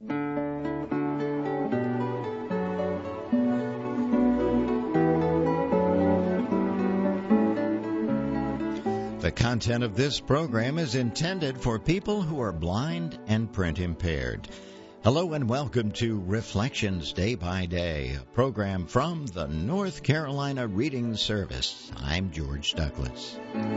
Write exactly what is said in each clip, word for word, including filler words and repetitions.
The content of this program is intended for people who are blind and print impaired. Hello and welcome to Reflections Day by Day, a program from the North Carolina Reading Service. I'm George Douglas.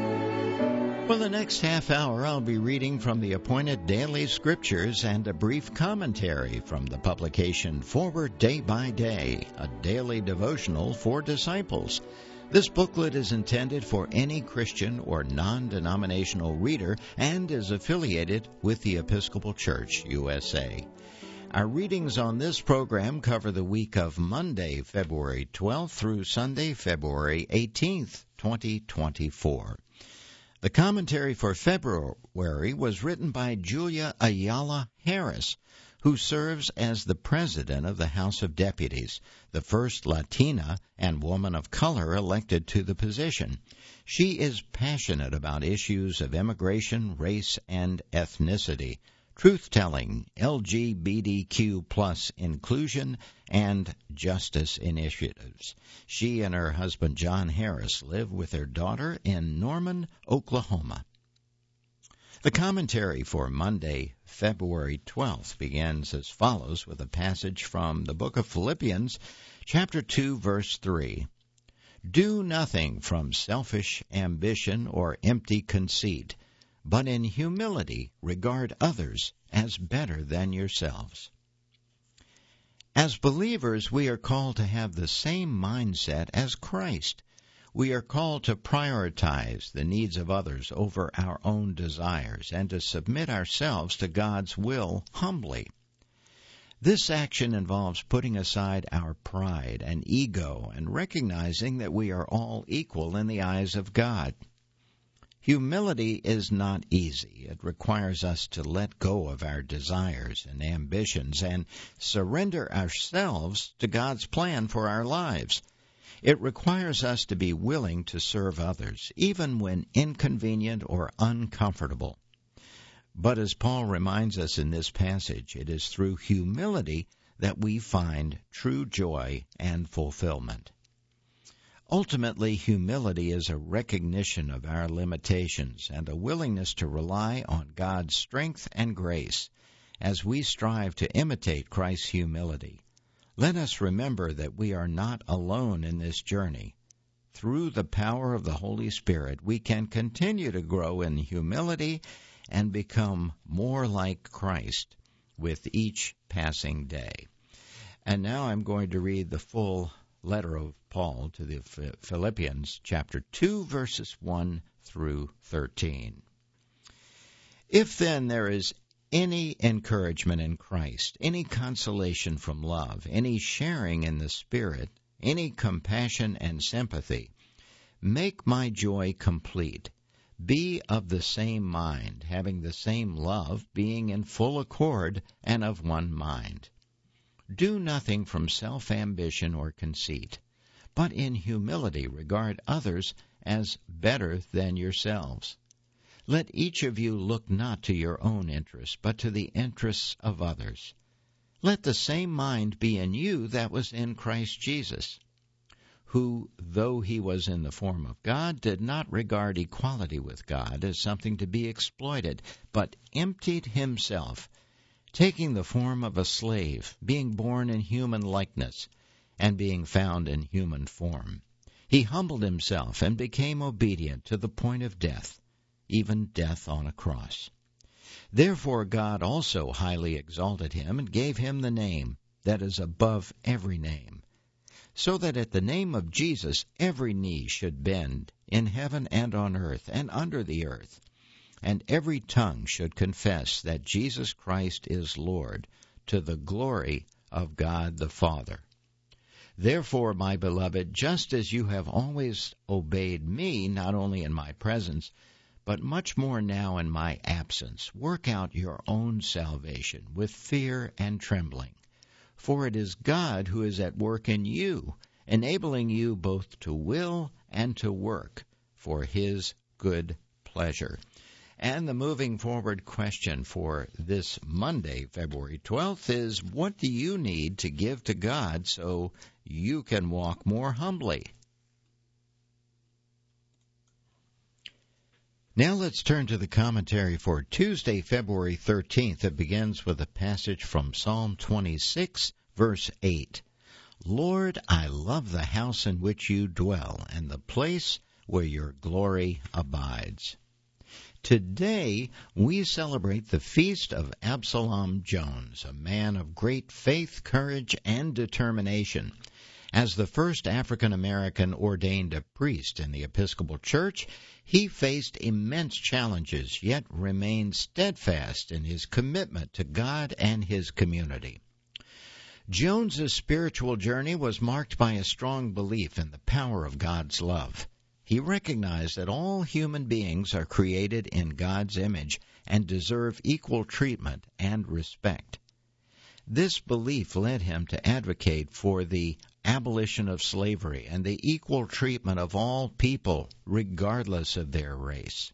For the next half hour, I'll be reading from the appointed daily scriptures and a brief commentary from the publication Forward Day by Day, a daily devotional for disciples. This booklet is intended for any Christian or non-denominational reader and is affiliated with the Episcopal Church, U S A. Our readings on this program cover the week of Monday, February twelfth through Sunday, February eighteenth, twenty twenty-four. The commentary for February was written by Julia Ayala Harris, who serves as the president of the House of Deputies, the first Latina and woman of color elected to the position. She is passionate about issues of immigration, race, and ethnicity, truth-telling, L G B T Q plus inclusion, and justice initiatives. She and her husband, John Harris, live with their daughter in Norman, Oklahoma. The commentary for Monday, February twelfth, begins as follows with a passage from the book of Philippians, chapter two, verse three. Do nothing from selfish ambition or empty conceit, but in humility regard others as better than yourselves. As believers, we are called to have the same mindset as Christ. We are called to prioritize the needs of others over our own desires and to submit ourselves to God's will humbly. This action involves putting aside our pride and ego and recognizing that we are all equal in the eyes of God. Humility is not easy. It requires us to let go of our desires and ambitions and surrender ourselves to God's plan for our lives. It requires us to be willing to serve others, even when inconvenient or uncomfortable. But as Paul reminds us in this passage, it is through humility that we find true joy and fulfillment. Ultimately, humility is a recognition of our limitations and a willingness to rely on God's strength and grace as we strive to imitate Christ's humility. Let us remember that we are not alone in this journey. Through the power of the Holy Spirit, we can continue to grow in humility and become more like Christ with each passing day. And now I'm going to read the full letter of Paul to the Philippians, chapter two, verses one through thirteen. If then there is any encouragement in Christ, any consolation from love, any sharing in the Spirit, any compassion and sympathy, make my joy complete. Be of the same mind, having the same love, being in full accord and of one mind. Do nothing from self-ambition or conceit, but in humility regard others as better than yourselves. Let each of you look not to your own interests, but to the interests of others. Let the same mind be in you that was in Christ Jesus, who, though he was in the form of God, did not regard equality with God as something to be exploited, but emptied himself, taking the form of a slave, being born in human likeness, and being found in human form. He humbled himself and became obedient to the point of death, even death on a cross. Therefore God also highly exalted him and gave him the name that is above every name, so that at the name of Jesus every knee should bend in heaven and on earth and under the earth, and every tongue should confess that Jesus Christ is Lord, to the glory of God the Father. Therefore, my beloved, just as you have always obeyed me, not only in my presence, but much more now in my absence, work out your own salvation with fear and trembling. For it is God who is at work in you, enabling you both to will and to work for his good pleasure. And the moving forward question for this Monday, February twelfth, is what do you need to give to God so you can walk more humbly? Now let's turn to the commentary for Tuesday, February thirteenth. It begins with a passage from Psalm twenty-six, verse eight. Lord, I love the house in which you dwell, and the place where your glory abides. Today, we celebrate the feast of Absalom Jones, a man of great faith, courage, and determination. As the first African-American ordained a priest in the Episcopal Church, he faced immense challenges, yet remained steadfast in his commitment to God and his community. Jones's spiritual journey was marked by a strong belief in the power of God's love. He recognized that all human beings are created in God's image and deserve equal treatment and respect. This belief led him to advocate for the abolition of slavery and the equal treatment of all people, regardless of their race.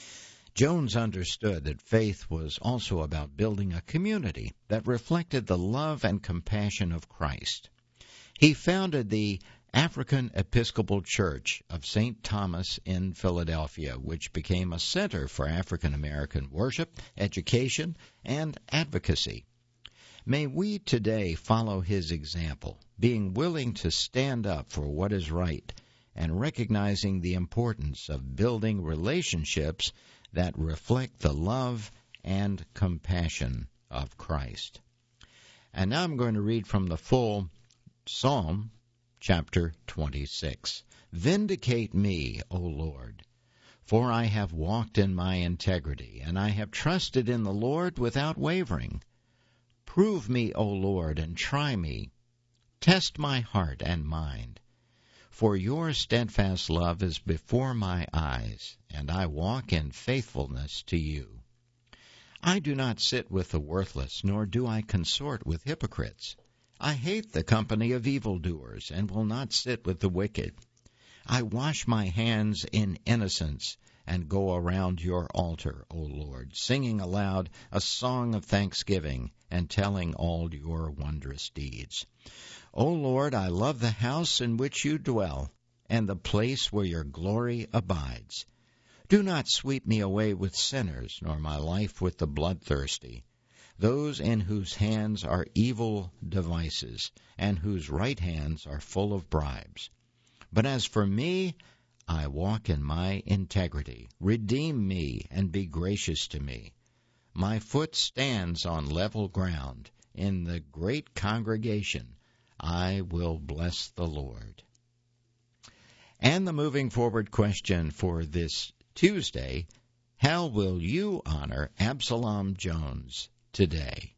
Jones understood that faith was also about building a community that reflected the love and compassion of Christ. He founded the African Episcopal Church of Saint Thomas in Philadelphia, which became a center for African American worship, education, and advocacy. May we today follow his example, being willing to stand up for what is right and recognizing the importance of building relationships that reflect the love and compassion of Christ. And now I'm going to read from the full Psalm, chapter twenty-six. Vindicate me, O Lord, for I have walked in my integrity, and I have trusted in the Lord without wavering. Prove me, O Lord, and try me. Test my heart and mind. For your steadfast love is before my eyes, and I walk in faithfulness to you. I do not sit with the worthless, nor do I consort with hypocrites. I hate the company of evildoers, and will not sit with the wicked. I wash my hands in innocence, and go around your altar, O Lord, singing aloud a song of thanksgiving, and telling all your wondrous deeds. O Lord, I love the house in which you dwell, and the place where your glory abides. Do not sweep me away with sinners, nor my life with the bloodthirsty, those in whose hands are evil devices, and whose right hands are full of bribes. But as for me, I walk in my integrity. Redeem me and be gracious to me. My foot stands on level ground. In the great congregation, I will bless the Lord. And the moving forward question for this Tuesday, how will you honor Absalom Jones today?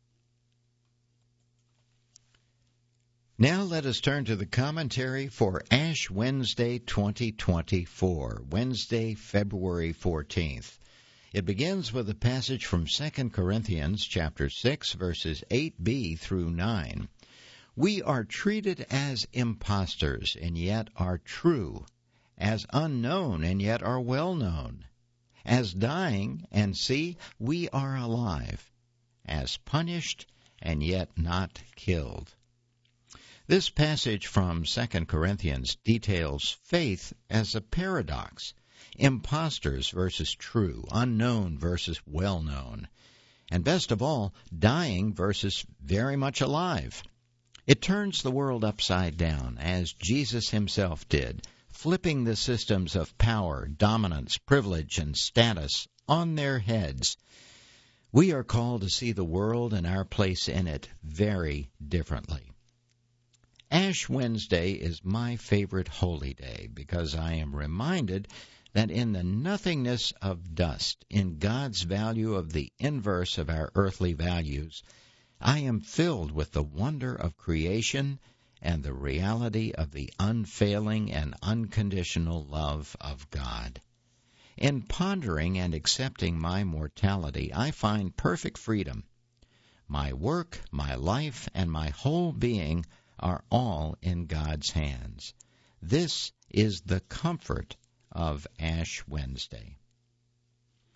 Now let us turn to the commentary for Ash Wednesday twenty twenty-four, Wednesday, February fourteenth. It begins with a passage from Second Corinthians chapter six, verses eight b through nine. We are treated as impostors, and yet are true, as unknown, and yet are well known, as dying, and see, we are alive, as punished, and yet not killed. This passage from Second Corinthians details faith as a paradox, impostors versus true, unknown versus well-known, and best of all, dying versus very much alive. It turns the world upside down, as Jesus himself did, flipping the systems of power, dominance, privilege, and status on their heads. We are called to see the world and our place in it very differently. Ash Wednesday is my favorite holy day because I am reminded that in the nothingness of dust, in God's value of the inverse of our earthly values, I am filled with the wonder of creation and the reality of the unfailing and unconditional love of God. In pondering and accepting my mortality, I find perfect freedom. My work, my life, and my whole being are all in God's hands. This is the comfort of Ash Wednesday.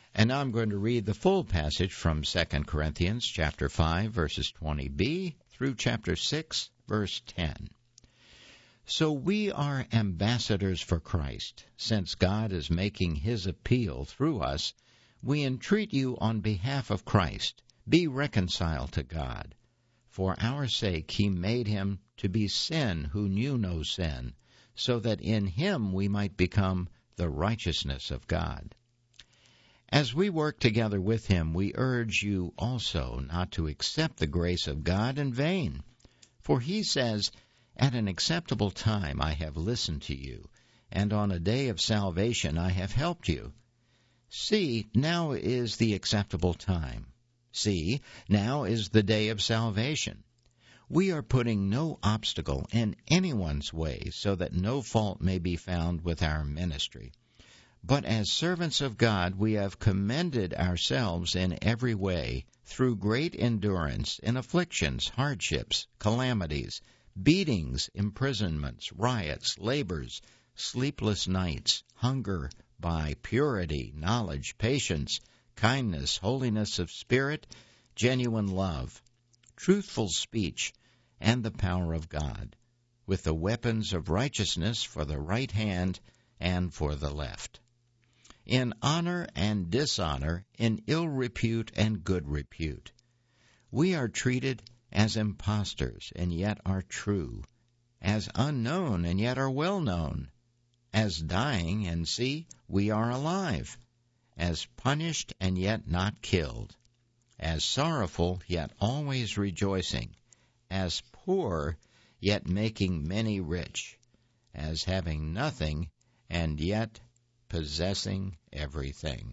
And now I'm going to read the full passage from Second Corinthians chapter five, verses twenty b through chapter six, verse ten. So we are ambassadors for Christ. Since God is making his appeal through us, we entreat you on behalf of Christ, be reconciled to God. For our sake he made him to be sin who knew no sin, so that in him we might become the righteousness of God. As we work together with him, we urge you also not to accept the grace of God in vain. For he says, At an acceptable time I have listened to you, and on a day of salvation I have helped you. See, now is the acceptable time. See, now is the day of salvation. We are putting no obstacle in anyone's way so that no fault may be found with our ministry. But as servants of God, we have commended ourselves in every way through great endurance in afflictions, hardships, calamities, beatings, imprisonments, riots, labors, sleepless nights, hunger, by purity, knowledge, patience, kindness, holiness of spirit, genuine love, truthful speech, and the power of God, with the weapons of righteousness for the right hand and for the left. In honor and dishonor, in ill repute and good repute. We are treated as impostors and yet are true, as unknown and yet are well known, as dying and see, we are alive, as punished and yet not killed, as sorrowful yet always rejoicing, as poor yet making many rich, as having nothing and yet possessing everything.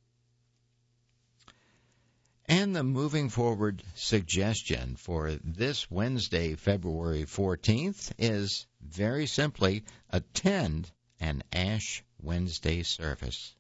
And the moving forward suggestion for this Wednesday, February fourteenth, is very simply attend an Ash Wednesday service.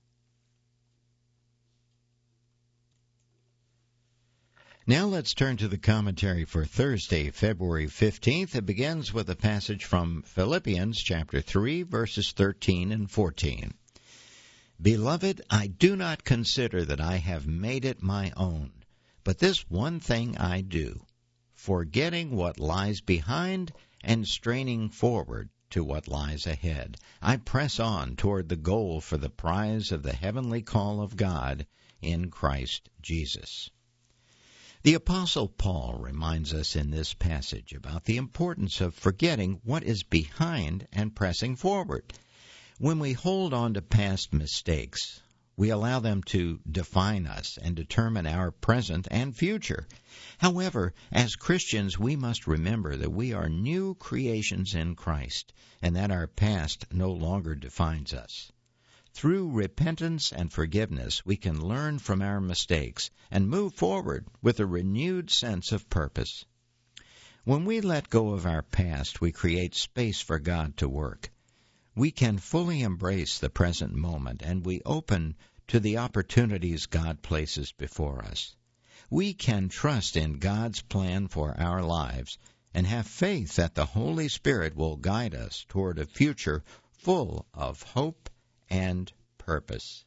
Now let's turn to the commentary for Thursday, February fifteenth. It begins with a passage from Philippians chapter three, verses thirteen and fourteen. Beloved, I do not consider that I have made it my own, but this one thing I do, forgetting what lies behind and straining forward to what lies ahead. I press on toward the goal for the prize of the heavenly call of God in Christ Jesus. The Apostle Paul reminds us in this passage about the importance of forgetting what is behind and pressing forward. When we hold on to past mistakes, we allow them to define us and determine our present and future. However, as Christians, we must remember that we are new creations in Christ and that our past no longer defines us. Through repentance and forgiveness, we can learn from our mistakes and move forward with a renewed sense of purpose. When we let go of our past, we create space for God to work. We can fully embrace the present moment, and we open to the opportunities God places before us. We can trust in God's plan for our lives and have faith that the Holy Spirit will guide us toward a future full of hope and purpose.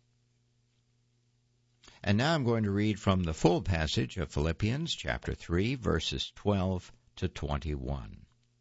And now I'm going to read from the full passage of Philippians chapter three, verses twelve to twenty-one.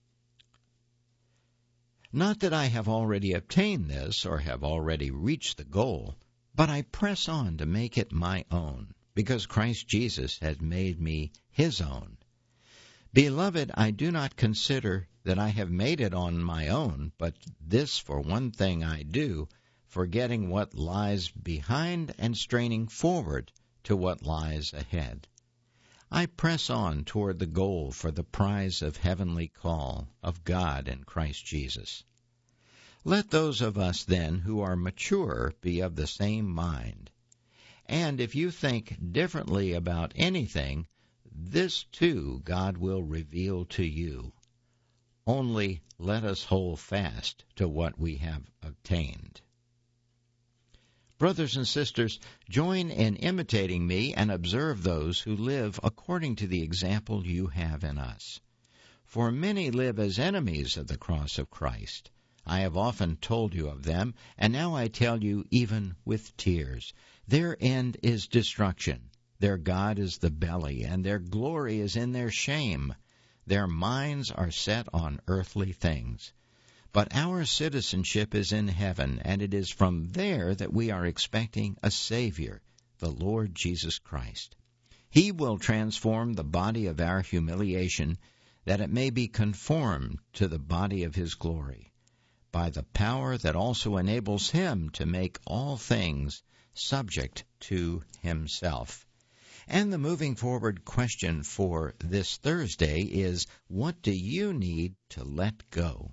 Not that I have already obtained this or have already reached the goal, but I press on to make it my own, because Christ Jesus has made me his own. Beloved, I do not consider that I have made it on my own, but this for one thing I do, forgetting what lies behind and straining forward to what lies ahead. I press on toward the goal for the prize of heavenly call of God in Christ Jesus. Let those of us, then, who are mature be of the same mind. And if you think differently about anything, this too God will reveal to you. Only let us hold fast to what we have obtained. Brothers and sisters, join in imitating me and observe those who live according to the example you have in us. For many live as enemies of the cross of Christ. I have often told you of them, and now I tell you even with tears. Their end is destruction. Their God is the belly, and their glory is in their shame. Their minds are set on earthly things. But our citizenship is in heaven, and it is from there that we are expecting a Savior, the Lord Jesus Christ. He will transform the body of our humiliation, that it may be conformed to the body of His glory, by the power that also enables Him to make all things subject to Himself. And the moving forward question for this Thursday is, what do you need to let go?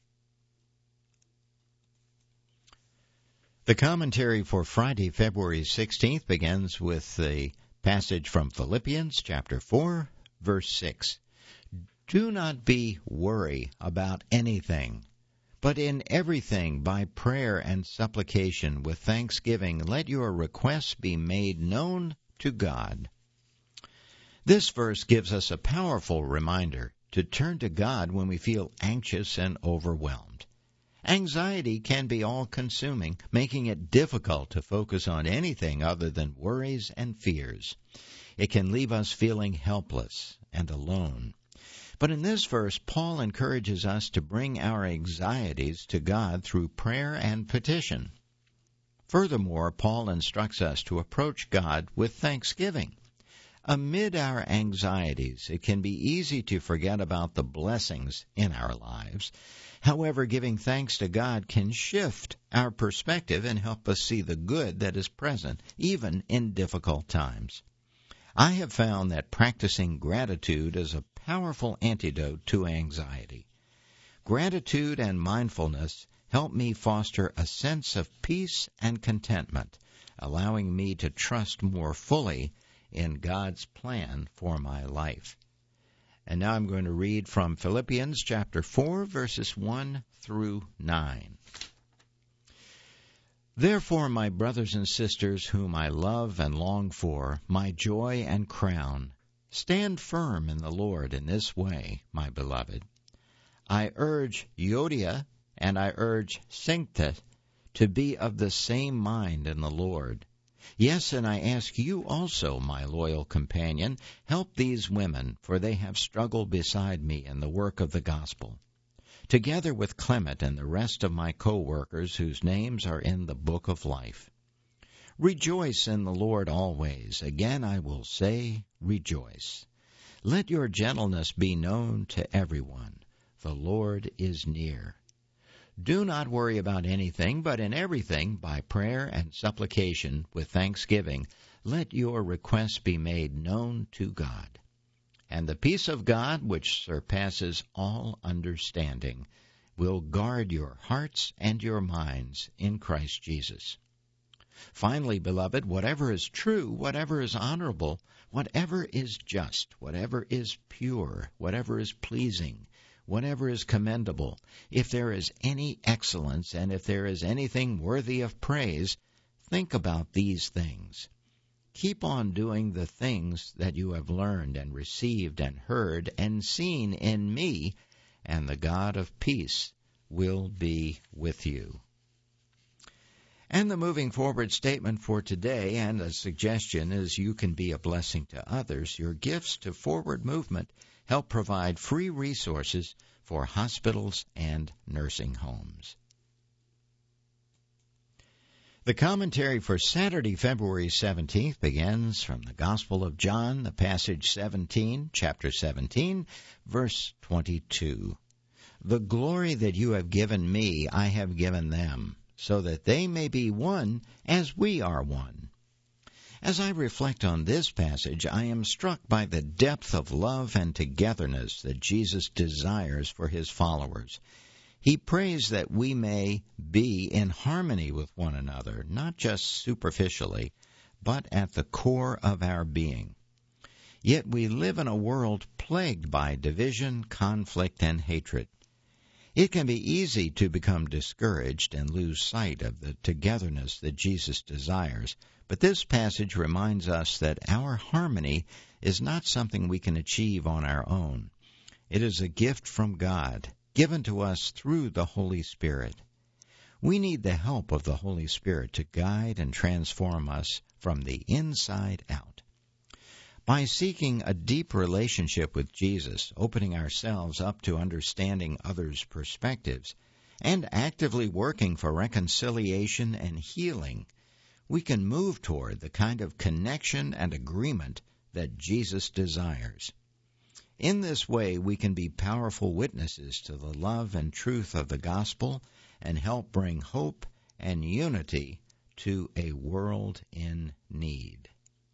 The commentary for Friday, February sixteenth, begins with the passage from Philippians chapter four, verse six. Do not be worried about anything, but in everything by prayer and supplication with thanksgiving let your requests be made known to God. This verse gives us a powerful reminder to turn to God when we feel anxious and overwhelmed. Anxiety can be all-consuming, making it difficult to focus on anything other than worries and fears. It can leave us feeling helpless and alone. But in this verse, Paul encourages us to bring our anxieties to God through prayer and petition. Furthermore, Paul instructs us to approach God with thanksgiving. Amid our anxieties, it can be easy to forget about the blessings in our lives. However, giving thanks to God can shift our perspective and help us see the good that is present, even in difficult times. I have found that practicing gratitude is a powerful antidote to anxiety. Gratitude and mindfulness help me foster a sense of peace and contentment, allowing me to trust more fully in God's plan for my life. And now I'm going to read from Philippians chapter four, verses one through nine. Therefore, my brothers and sisters, whom I love and long for, my joy and crown, stand firm in the Lord in this way, my beloved. I urge Euodia and I urge Syntyche to be of the same mind in the Lord. Yes, and I ask you also, my loyal companion, help these women, for they have struggled beside me in the work of the gospel, together with Clement and the rest of my co-workers whose names are in the book of life. Rejoice in the Lord always. Again I will say, rejoice. Let your gentleness be known to everyone. The Lord is near. Do not worry about anything, but in everything, by prayer and supplication with thanksgiving, let your requests be made known to God. And the peace of God, which surpasses all understanding, will guard your hearts and your minds in Christ Jesus. Finally, beloved, whatever is true, whatever is honorable, whatever is just, whatever is pure, whatever is pleasing, whatever is commendable, if there is any excellence and if there is anything worthy of praise, think about these things. Keep on doing the things that you have learned and received and heard and seen in me, and the God of peace will be with you. And the moving forward statement for today and a suggestion is you can be a blessing to others. Your gifts to Forward Movement help provide free resources for hospitals and nursing homes. The commentary for Saturday, February seventeenth begins from the Gospel of John, the passage seventeen, chapter seventeen, verse twenty-two. The glory that you have given me, I have given them, so that they may be one as we are one. As I reflect on this passage, I am struck by the depth of love and togetherness that Jesus desires for his followers. He prays that we may be in harmony with one another, not just superficially, but at the core of our being. Yet we live in a world plagued by division, conflict, and hatred. It can be easy to become discouraged and lose sight of the togetherness that Jesus desires, but this passage reminds us that our harmony is not something we can achieve on our own. It is a gift from God, given to us through the Holy Spirit. We need the help of the Holy Spirit to guide and transform us from the inside out. By seeking a deep relationship with Jesus, opening ourselves up to understanding others' perspectives, and actively working for reconciliation and healing, we can move toward the kind of connection and agreement that Jesus desires. In this way, we can be powerful witnesses to the love and truth of the gospel and help bring hope and unity to a world in need.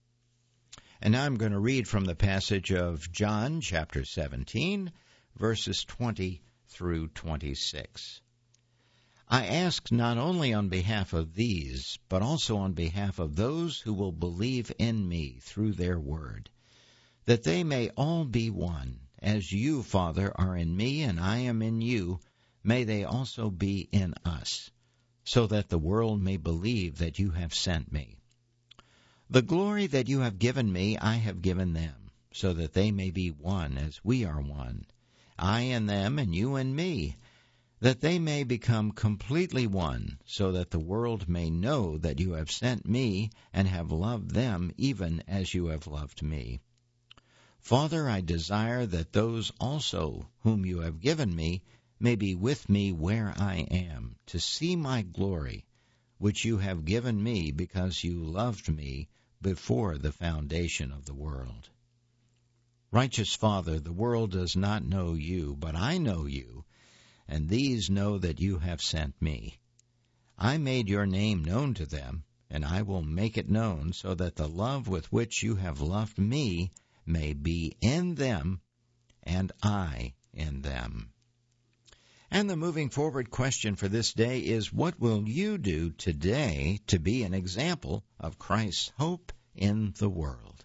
And now I'm going to read from the passage of John chapter seventeen, verses twenty through twenty-six. I ask not only on behalf of these, but also on behalf of those who will believe in me through their word, that they may all be one, as you, Father, are in me and I am in you, may they also be in us, so that the world may believe that you have sent me. The glory that you have given me I have given them, so that they may be one as we are one, I in them and you in me, that they may become completely one, so that the world may know that you have sent me and have loved them even as you have loved me. Father, I desire that those also whom you have given me may be with me where I am, to see my glory, which you have given me because you loved me before the foundation of the world. Righteous Father, the world does not know you, but I know you, and these know that you have sent me. I made your name known to them, and I will make it known, so that the love with which you have loved me may be in them, and I in them. And the moving forward question for this day is, what will you do today to be an example of Christ's hope in the world?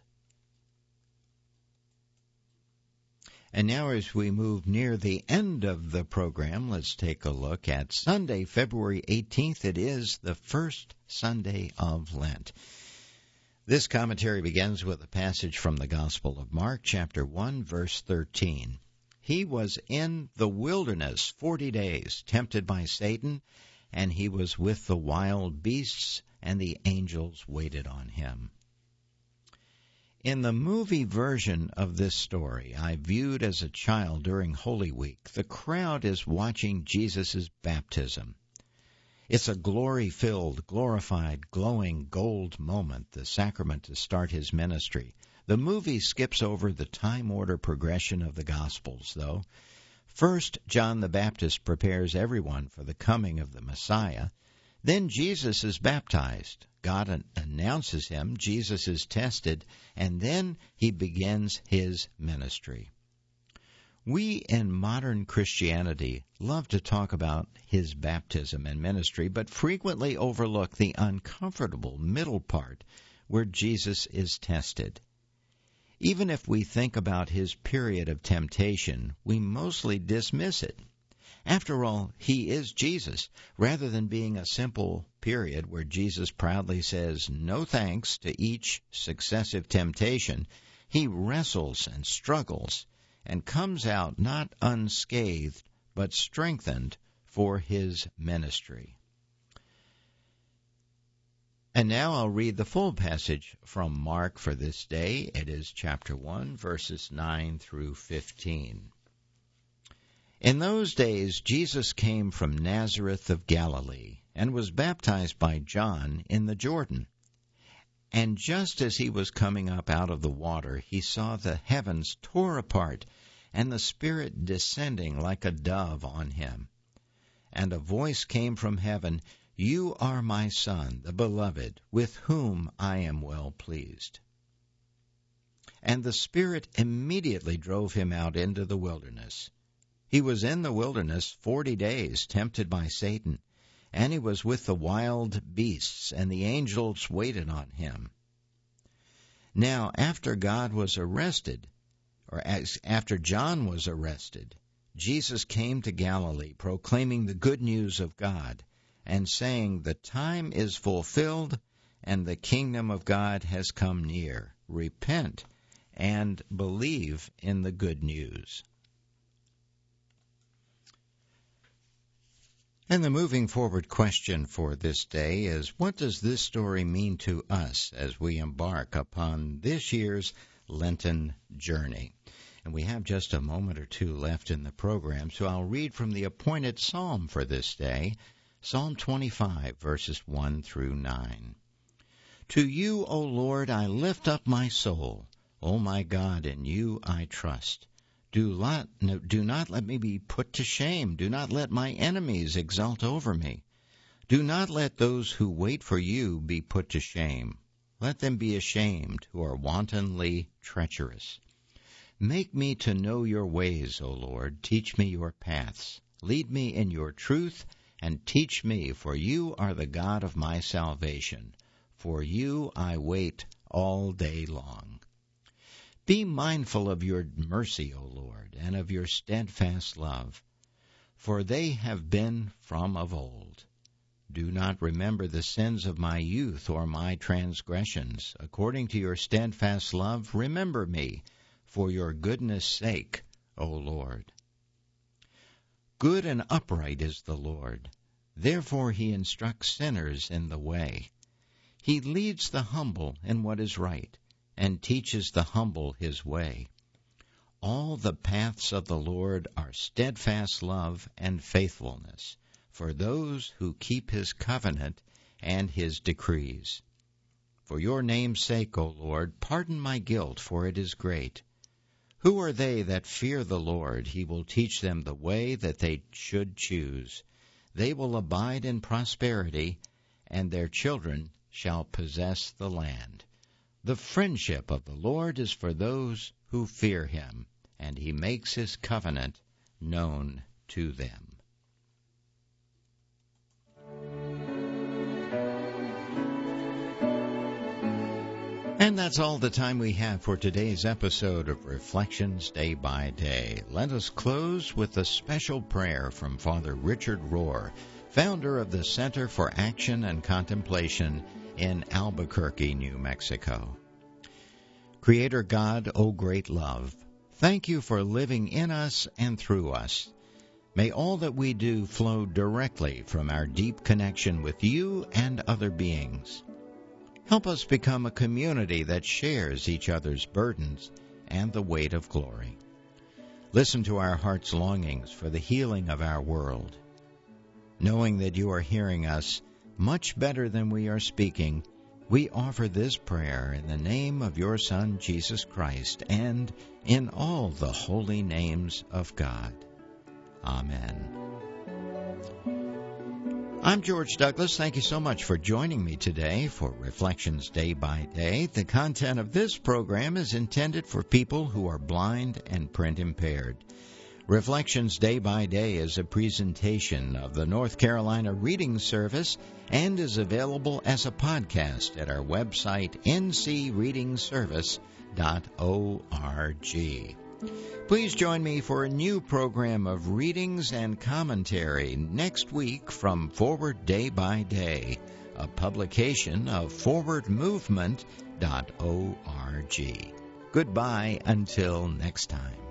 And now as we move near the end of the program, let's take a look at Sunday, February eighteenth. It is the first Sunday of Lent. This commentary begins with a passage from the Gospel of Mark, chapter one, verse thirteen. He was in the wilderness forty days, tempted by Satan, and he was with the wild beasts, and the angels waited on him. In the movie version of this story I viewed as a child during Holy Week, the crowd is watching Jesus' baptism. It's a glory-filled, glorified, glowing gold moment, the sacrament to start his ministry. The movie skips over the time order progression of the Gospels, though. First, John the Baptist prepares everyone for the coming of the Messiah. Then Jesus is baptized. God an- announces him. Jesus is tested. And then he begins his ministry. We in modern Christianity love to talk about his baptism and ministry, but frequently overlook the uncomfortable middle part where Jesus is tested. Even if we think about his period of temptation, we mostly dismiss it. After all, he is Jesus, rather than being a simple period where Jesus proudly says no thanks to each successive temptation. He wrestles and struggles and comes out not unscathed, but strengthened for his ministry. And now I'll read the full passage from Mark for this day. It is chapter one, verses nine through fifteen. In those days Jesus came from Nazareth of Galilee and was baptized by John in the Jordan. And just as he was coming up out of the water, he saw the heavens tore apart and the Spirit descending like a dove on him. And a voice came from heaven, "You are my Son, the beloved, with whom I am well pleased." And the Spirit immediately drove him out into the wilderness. He was in the wilderness forty days, tempted by Satan, and he was with the wild beasts, and the angels waited on him. Now, after God was arrested, or as after John was arrested, Jesus came to Galilee, proclaiming the good news of God, and saying, "The time is fulfilled, and the kingdom of God has come near. Repent and believe in the good news." And the moving forward question for this day is, what does this story mean to us as we embark upon this year's Lenten journey? And we have just a moment or two left in the program, so I'll read from the appointed psalm for this day, Psalm twenty-five, verses one through nine. To you, O Lord, I lift up my soul. O my God, in you I trust. Do not, no, do not let me be put to shame. Do not let my enemies exult over me. Do not let those who wait for you be put to shame. Let them be ashamed who are wantonly treacherous. Make me to know your ways, O Lord. Teach me your paths. Lead me in your truth, and teach me, for you are the God of my salvation. For you I wait all day long. Be mindful of your mercy, O Lord, and of your steadfast love, for they have been from of old. Do not remember the sins of my youth or my transgressions. According to your steadfast love, remember me, for your goodness' sake, O Lord. Good and upright is the Lord. Therefore he instructs sinners in the way. He leads the humble in what is right, and teaches the humble his way. All the paths of the Lord are steadfast love and faithfulness for those who keep his covenant and his decrees. For your name's sake, O Lord, pardon my guilt, for it is great. Who are they that fear the Lord? He will teach them the way that they should choose. They will abide in prosperity, and their children shall possess the land. The friendship of the Lord is for those who fear him, and he makes his covenant known to them. And that's all the time we have for today's episode of Reflections Day by Day. Let us close with a special prayer from Father Richard Rohr, founder of the Center for Action and Contemplation in Albuquerque, New Mexico. Creator God, O great love, thank you for living in us and through us. May all that we do flow directly from our deep connection with you and other beings. Help us become a community that shares each other's burdens and the weight of glory. Listen to our heart's longings for the healing of our world. Knowing that you are hearing us much better than we are speaking, we offer this prayer in the name of your Son, Jesus Christ, and in all the holy names of God. Amen. I'm George Douglas. Thank you so much for joining me today for Reflections Day by Day. The content of this program is intended for people who are blind and print impaired. Reflections Day by Day is a presentation of the North Carolina Reading Service and is available as a podcast at our website, n c reading service dot org. Please join me for a new program of readings and commentary next week from Forward Day by Day, a publication of forward movement dot org. Goodbye until next time.